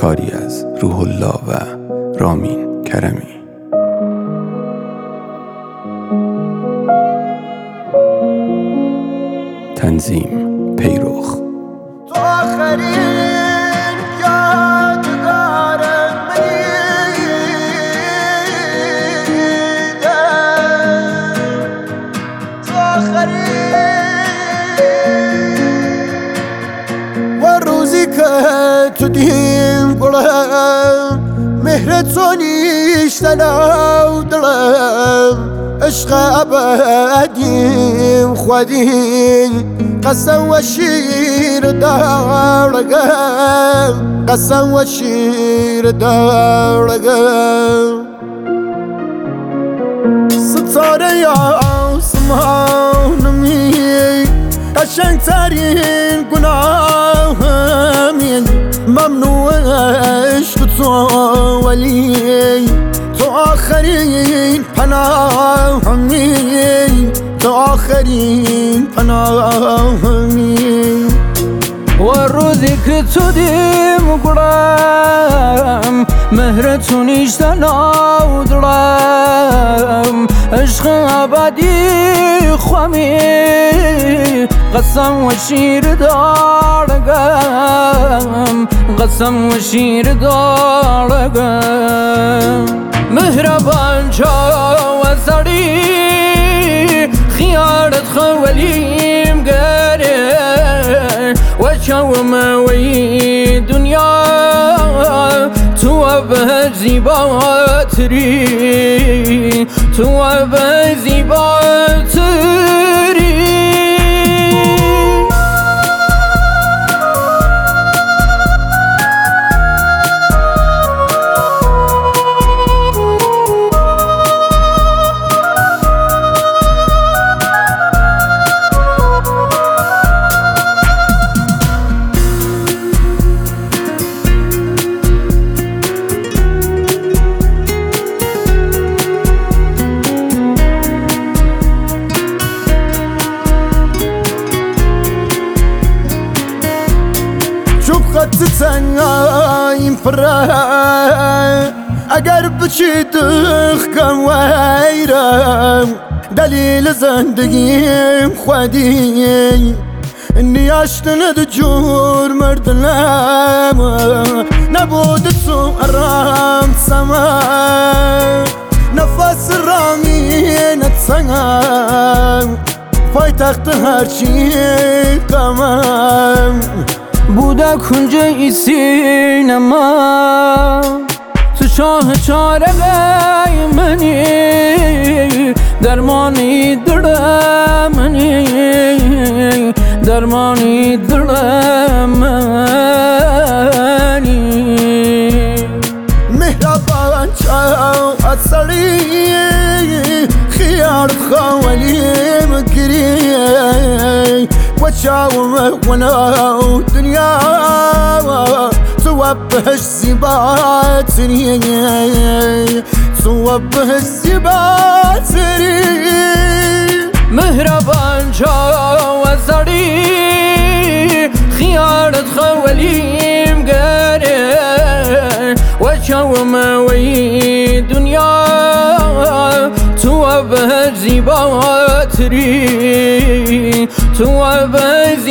کاری از روح الله و رامین کرمی. تنظیم پیروخ. تو آخرین یادگار منی، تو آخرین و روزی که تو دیم گلم مهر تو نیشتن او دلم، عشق ابدیم خودیم قسم و شیر دارگم، قسم و شیر دارگم. ستاره آسمانمی قشنگترین گناهمی، ممنوع عشق تو ولی تو آخرین پناهمی، تو آخرین پناهمی. و روزی که تو دیم گرم مهر تو نیشتن او دلم، عشق ابدی خوامی قسم و شیر دارگم، قسم و شیر دارگم. مهربان چا و سری خیارت خولیم گره و چاوم وی دنیا تو به زیباتری، تو به زیباتری. خط تنهاییم پره، اگر بچی دخکم ویرم، دلیل زندگیم خودیم نیاشتند جور مردلم، نبود تو ارام سما نفس رامینت سنگم، پایتخت هرچی کمم بوده کنج ای سینما، تو شاه چاره منی درمانی دل منی، درمانی دل منی. مهربان چاو اصلی خیار خوالیم گری و چاو مهونا دنیا تو بهش زیباتری، تو بهش زیباتری. مهربان چاو اصلی خیارت خوالیم گره و چاو موی دنیا تو به زیباتری، تو به